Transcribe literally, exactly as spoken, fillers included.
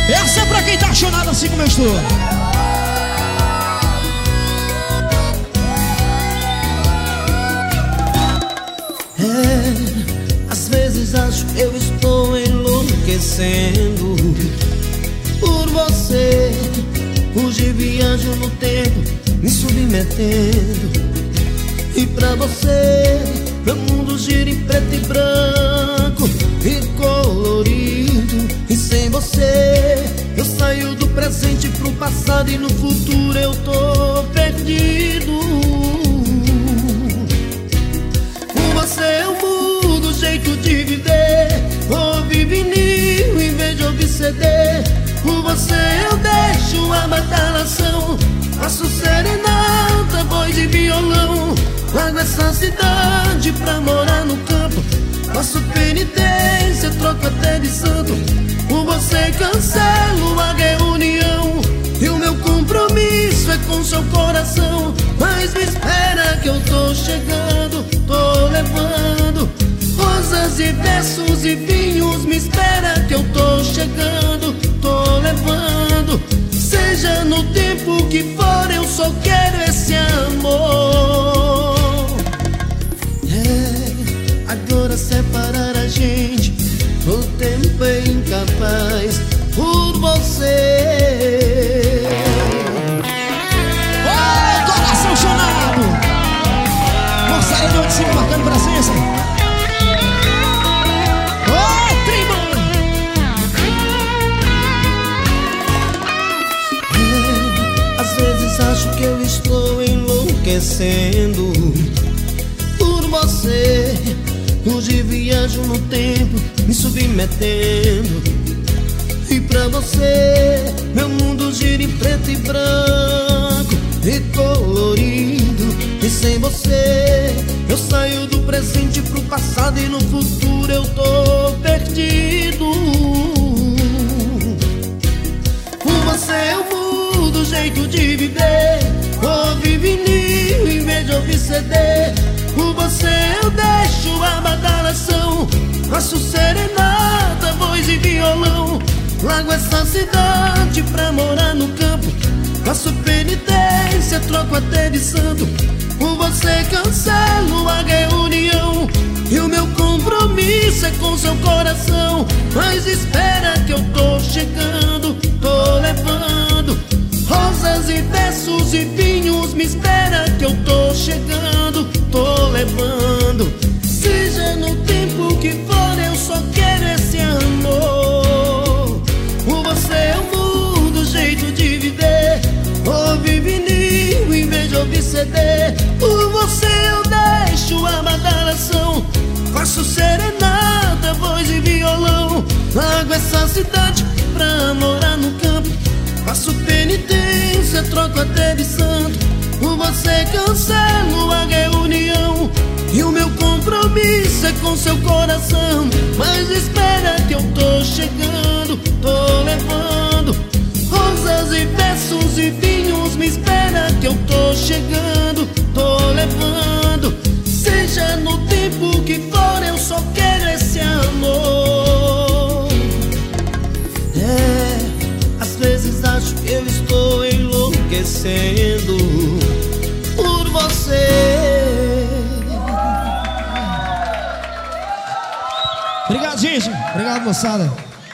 Essa é pra quem tá chorando assim como eu estou. É, às vezes acho que eu estou enlouquecendo por você. Hoje viajo no tempo, me submetendo. E pra você, meu mundo gira em preto e branco e colorido. E sem você, eu saio do presente pro passado, e no futuro eu tô perdido. Com você eu mudo o jeito de viver, ouvi vinil em vez de ouvir C D. Com você eu deixo a badalação, faço serenata, voz e violão. Largo essa cidade pra morar no campo, faço penitência, troco até de santo. Com você cancelo a reunião, e o meu compromisso é com seu coração. Mas me espera que eu tô chegando, tô levando rosas e versos e vinhos. Me espera que eu tô chegando, tô levando. Seja no tempo que for, eu só quero esse amor. É, agora separar a gente, o tempo é incapaz por você. Ô, coração chonado! Moçada de onde cima marcando presença. Ô, tribão! É, às vezes acho que eu estou enlouquecendo por você. Hoje viajo no tempo, me submetendo. E pra você, meu mundo gira em preto e branco e colorido. E sem você, eu saio do presente pro passado, e no futuro eu tô perdido. Com você eu mudo o jeito de viver, ouvi vinil em vez de ouvir C D. Com você eu deixo a badalação, faço serenata, voz e violão. Largo essa cidade pra morar no campo, faço penitência, troco até de santo. Com você cancelo a reunião, e o meu compromisso é com seu coração. Mas espera que eu tô chegando, tô levando rosas e versos e vinhos. Me espera que eu tô chegando, tô levando. Seja no tempo que for, eu só quero esse amor. Com você eu mudo o jeito de viver, ouvi vinil em vez de ouvir C D. Por você eu deixo a badalação, faço serenata, voz e violão. Largo essa cidade pra morar no campo, faço penitência, troco até de santo. Por você cancelo a reunião, e o meu compromisso é com seu coração. Mas espera que eu tô chegando, tô levando rosas e versos e vinhos. Me espera que eu tô chegando, tô levando. Seja no tempo que for, eu só quero esse amor. É, às vezes acho que eu estou enlouquecendo por você. Obrigado, gente. Obrigado, moçada.